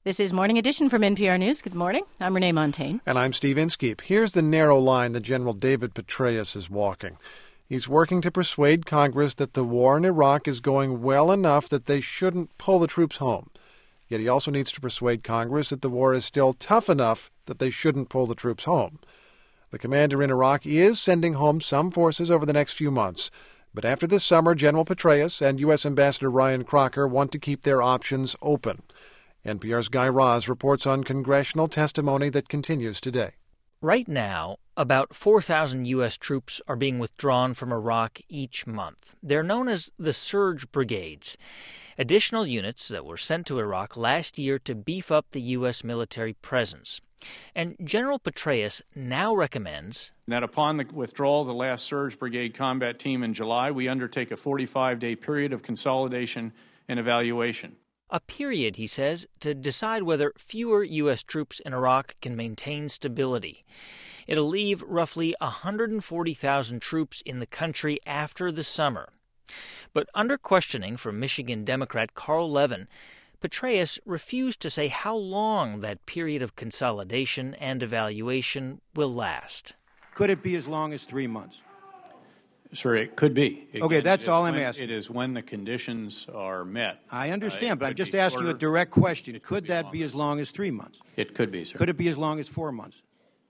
This is Morning Edition from NPR News. Good morning. I'm Renee Montaigne. And I'm Steve Inskeep. Here's the narrow line that General David Petraeus is walking. He's working to persuade Congress that the war in Iraq is going well enough that they shouldn't pull the troops home. Yet he also needs to persuade Congress that the war is still tough enough that they shouldn't pull the troops home. The commander in Iraq is sending home some forces over the next few months. But after this summer, General Petraeus and U.S. Ambassador Ryan Crocker want to keep their options open. NPR's Guy Raz reports on congressional testimony that continues today. Right now, about 4,000 U.S. troops are being withdrawn from Iraq each month. They're known as the Surge Brigades, additional units that were sent to Iraq last year to beef up the U.S. military presence. And General Petraeus now recommends that upon the withdrawal of the last Surge Brigade combat team in July, we undertake a 45-day period of consolidation and evaluation. A period, he says, to decide whether fewer U.S. troops in Iraq can maintain stability. It'll leave roughly 140,000 troops in the country after the summer. But under questioning from Michigan Democrat Carl Levin, Petraeus refused to say how long that period of consolidation and evaluation will last. Could it be as long as 3 months? Sir, it could be. Okay, that's all I'm asking. It is when the conditions are met. I understand, but I'm just asking you a direct question. Could that be as long as 3 months? It could be, sir. Could it be as long as 4 months?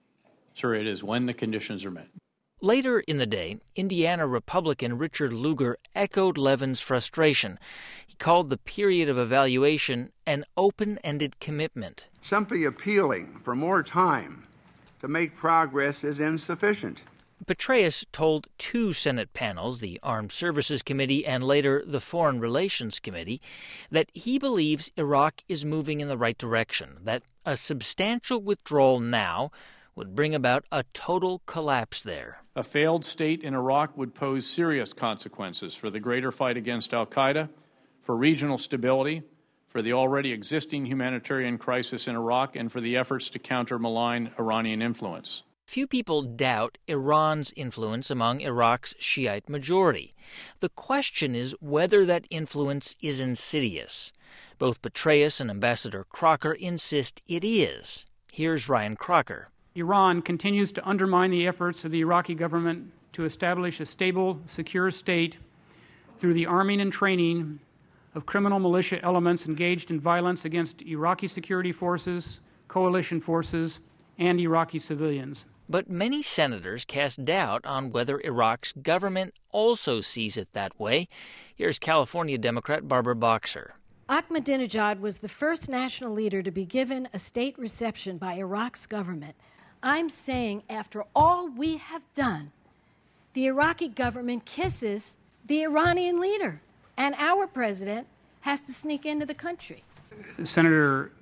Sir, it is when the conditions are met. Later in the day, Indiana Republican Richard Lugar echoed Levin's frustration. He called the period of evaluation an open-ended commitment. Simply appealing for more time to make progress is insufficient. Petraeus told two Senate panels, the Armed Services Committee and later the Foreign Relations Committee, that he believes Iraq is moving in the right direction, that a substantial withdrawal now would bring about a total collapse there. A failed state in Iraq would pose serious consequences for the greater fight against al-Qaeda, for regional stability, for the already existing humanitarian crisis in Iraq, and for the efforts to counter malign Iranian influence. Few people doubt Iran's influence among Iraq's Shiite majority. The question is whether that influence is insidious. Both Petraeus and Ambassador Crocker insist it is. Here's Ryan Crocker. Iran continues to undermine the efforts of the Iraqi government to establish a stable, secure state through the arming and training of criminal militia elements engaged in violence against Iraqi security forces, coalition forces, and Iraqi civilians. But many senators cast doubt on whether Iraq's government also sees it that way. Here's California Democrat Barbara Boxer. Ahmadinejad was the first national leader to be given a state reception by Iraq's government. I'm saying after all we have done, the Iraqi government kisses the Iranian leader, and our president has to sneak into the country. Senator,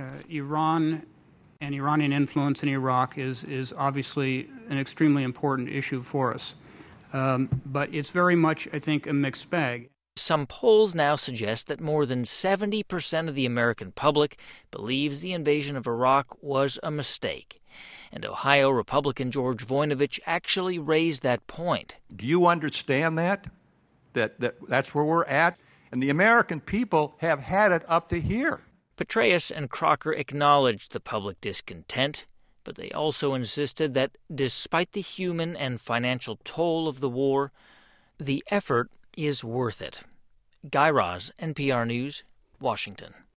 Iran and Iranian influence in Iraq is obviously an extremely important issue for us. But it's very much, I think, a mixed bag. Some polls now suggest that more than 70% of the American public believes the invasion of Iraq was a mistake. And Ohio Republican George Voinovich actually raised that point. Do you understand that? That's where we're at? And the American people have had it up to here. Petraeus and Crocker acknowledged the public discontent, but they also insisted that despite the human and financial toll of the war, the effort is worth it. Guy Raz, NPR News, Washington.